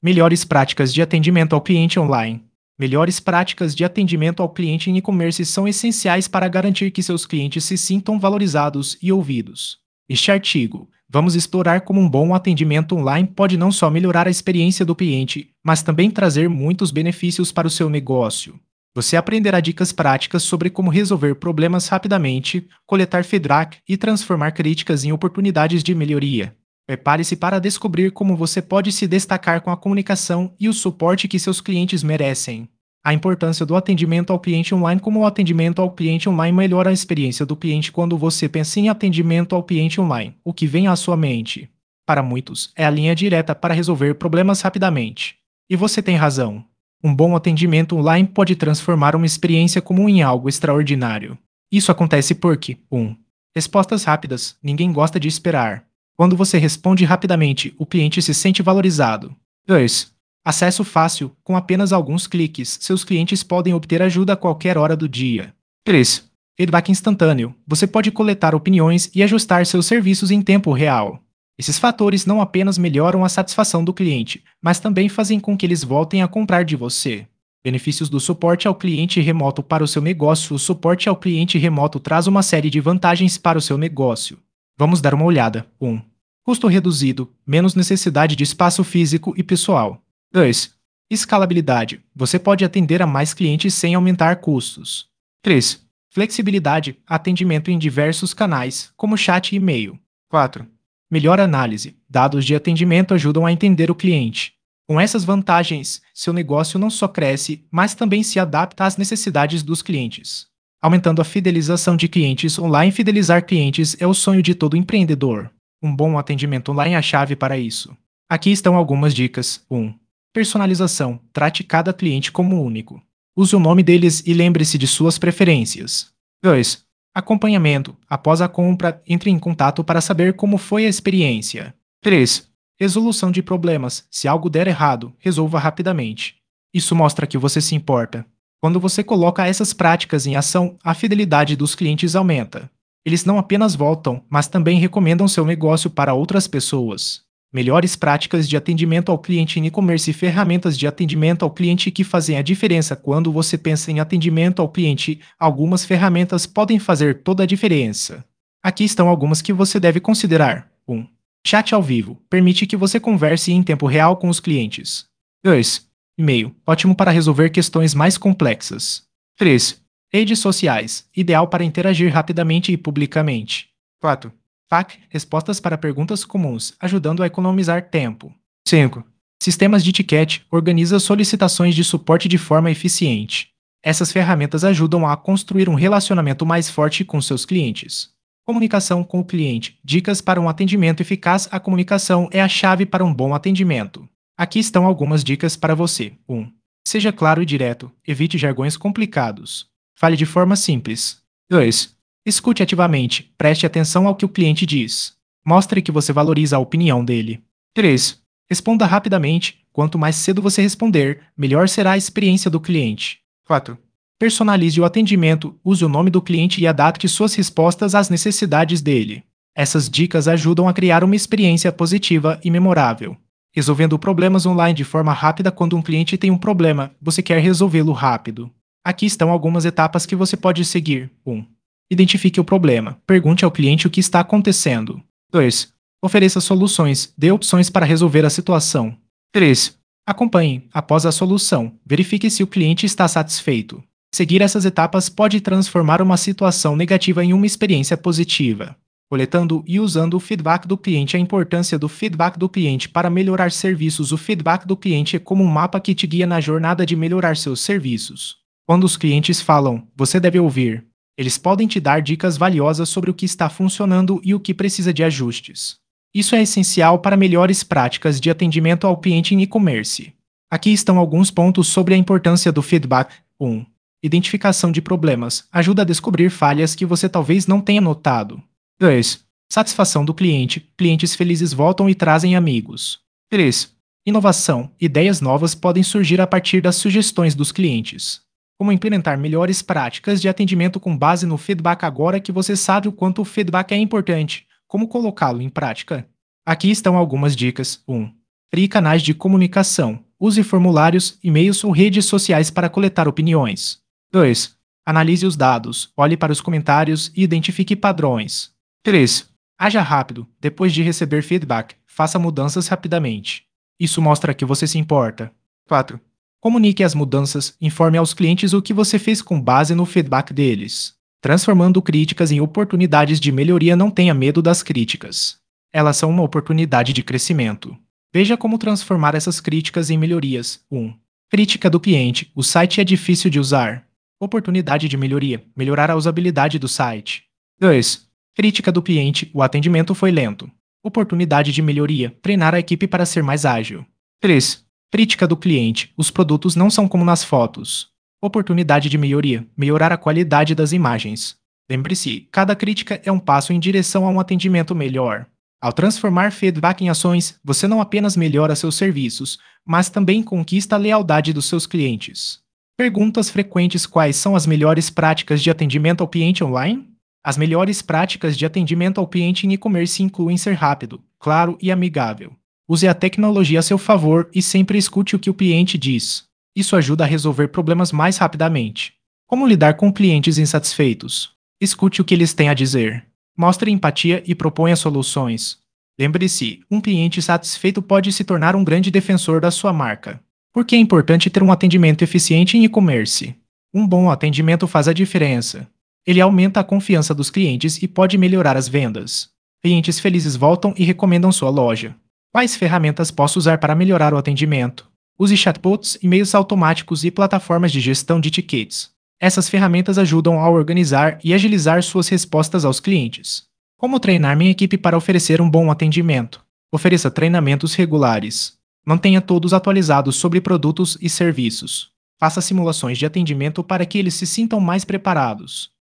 Melhores práticas de atendimento ao cliente online. Melhores práticas de atendimento ao cliente em e-commerce são essenciais para garantir que seus clientes se sintam valorizados e ouvidos. Este artigo, vamos explorar como um bom atendimento online pode não só melhorar a experiência do cliente, mas também trazer muitos benefícios para o seu negócio. Você aprenderá dicas práticas sobre como resolver problemas rapidamente, coletar feedback e transformar críticas em oportunidades de melhoria. Prepare-se para descobrir como você pode se destacar com a comunicação e o suporte que seus clientes merecem. A importância do atendimento ao cliente online. Como o atendimento ao cliente online melhora a experiência do cliente. Quando você pensa em atendimento ao cliente online, o que vem à sua mente? Para muitos, é a linha direta para resolver problemas rapidamente. E você tem razão. Um bom atendimento online pode transformar uma experiência comum em algo extraordinário. Isso acontece porque 1. Respostas rápidas. Ninguém gosta de esperar. Quando você responde rapidamente, o cliente se sente valorizado. 2. Acesso fácil. Com apenas alguns cliques, seus clientes podem obter ajuda a qualquer hora do dia. 3. Feedback instantâneo. Você pode coletar opiniões e ajustar seus serviços em tempo real. Esses fatores não apenas melhoram a satisfação do cliente, mas também fazem com que eles voltem a comprar de você. Benefícios do suporte ao cliente remoto para o seu negócio. O suporte ao cliente remoto traz uma série de vantagens para o seu negócio. Vamos dar uma olhada. 1. Custo reduzido, menos necessidade de espaço físico e pessoal. 2. Escalabilidade. Você pode atender a mais clientes sem aumentar custos. 3. Flexibilidade. Atendimento em diversos canais, como chat e e-mail. 4. Melhor análise. Dados de atendimento ajudam a entender o cliente. Com essas vantagens, seu negócio não só cresce, mas também se adapta às necessidades dos clientes. Aumentando a fidelização de clientes online. Fidelizar clientes é o sonho de todo empreendedor. Um bom atendimento online é a chave para isso. Aqui estão algumas dicas. 1. Personalização. Trate cada cliente como único. Use o nome deles e lembre-se de suas preferências. 2. Acompanhamento. Após a compra, entre em contato para saber como foi a experiência. 3. Resolução de problemas. Se algo der errado, resolva rapidamente. Isso mostra que você se importa. Quando você coloca essas práticas em ação, a fidelidade dos clientes aumenta. Eles não apenas voltam, mas também recomendam seu negócio para outras pessoas. Melhores práticas de atendimento ao cliente em e-commerce. Ferramentas de atendimento ao cliente que fazem a diferença. Quando você pensa em atendimento ao cliente, algumas ferramentas podem fazer toda a diferença. Aqui estão algumas que você deve considerar. 1. Chat ao vivo. Permite que você converse em tempo real com os clientes. 2. E-mail. Ótimo para resolver questões mais complexas. 3. Redes sociais. Ideal para interagir rapidamente e publicamente. 4. FAQ. Respostas para perguntas comuns, ajudando a economizar tempo. 5. Sistemas de etiquete. Organiza solicitações de suporte de forma eficiente. Essas ferramentas ajudam a construir um relacionamento mais forte com seus clientes. Comunicação com o cliente. Dicas para um atendimento eficaz. A comunicação é a chave para um bom atendimento. Aqui estão algumas dicas para você. 1. Seja claro e direto. Evite jargões complicados. Fale de forma simples. 2. Escute ativamente. Preste atenção ao que o cliente diz. Mostre que você valoriza a opinião dele. 3. Responda rapidamente. Quanto mais cedo você responder, melhor será a experiência do cliente. 4. Personalize o atendimento. Use o nome do cliente e adapte suas respostas às necessidades dele. Essas dicas ajudam a criar uma experiência positiva e memorável. Resolvendo problemas online de forma rápida. Quando um cliente tem um problema, você quer resolvê-lo rápido. Aqui estão algumas etapas que você pode seguir. 1. Identifique o problema. Pergunte ao cliente o que está acontecendo. 2. Ofereça soluções. Dê opções para resolver a situação. 3. Acompanhe. Após a solução, verifique se o cliente está satisfeito. Seguir essas etapas pode transformar uma situação negativa em uma experiência positiva. Coletando e usando o feedback do cliente. A importância do feedback do cliente para melhorar serviços. O feedback do cliente é como um mapa que te guia na jornada de melhorar seus serviços. Quando os clientes falam, você deve ouvir. Eles podem te dar dicas valiosas sobre o que está funcionando e o que precisa de ajustes. Isso é essencial para melhores práticas de atendimento ao cliente em e-commerce. Aqui estão alguns pontos sobre a importância do feedback. 1. Identificação de problemas. Ajuda a descobrir falhas que você talvez não tenha notado. 2. Satisfação do cliente. Clientes felizes voltam e trazem amigos. 3. Inovação. Ideias novas podem surgir a partir das sugestões dos clientes. Como implementar melhores práticas de atendimento com base no feedback. Agora que você sabe o quanto o feedback é importante, como colocá-lo em prática? Aqui estão algumas dicas. 1. Crie canais de comunicação. Use formulários, e-mails ou redes sociais para coletar opiniões. 2. Analise os dados. Olhe para os comentários e identifique padrões. 3. Haja rápido. Depois de receber feedback, faça mudanças rapidamente. Isso mostra que você se importa. 4. Comunique as mudanças, informe aos clientes o que você fez com base no feedback deles. Transformando críticas em oportunidades de melhoria, não tenha medo das críticas. Elas são uma oportunidade de crescimento. Veja como transformar essas críticas em melhorias. 1. Crítica do cliente. O site é difícil de usar. Oportunidade de melhoria. Melhorar a usabilidade do site. 2. Crítica do cliente. O atendimento foi lento. Oportunidade de melhoria. Treinar a equipe para ser mais ágil. 3. Crítica do cliente. Os produtos não são como nas fotos. Oportunidade de melhoria. Melhorar a qualidade das imagens. Lembre-se, cada crítica é um passo em direção a um atendimento melhor. Ao transformar feedback em ações, você não apenas melhora seus serviços, mas também conquista a lealdade dos seus clientes. Perguntas frequentes: quais são as melhores práticas de atendimento ao cliente online? As melhores práticas de atendimento ao cliente em e-commerce incluem ser rápido, claro e amigável. Use a tecnologia a seu favor e sempre escute o que o cliente diz. Isso ajuda a resolver problemas mais rapidamente. Como lidar com clientes insatisfeitos? Escute o que eles têm a dizer. Mostre empatia e proponha soluções. Lembre-se, um cliente satisfeito pode se tornar um grande defensor da sua marca. Por que é importante ter um atendimento eficiente em e-commerce? Um bom atendimento faz a diferença. Ele aumenta a confiança dos clientes e pode melhorar as vendas. Clientes felizes voltam e recomendam sua loja. Quais ferramentas posso usar para melhorar o atendimento? Use chatbots, e-mails automáticos e plataformas de gestão de tickets. Essas ferramentas ajudam a organizar e agilizar suas respostas aos clientes. Como treinar minha equipe para oferecer um bom atendimento? Ofereça treinamentos regulares. Mantenha todos atualizados sobre produtos e serviços. Faça simulações de atendimento para que eles se sintam mais preparados.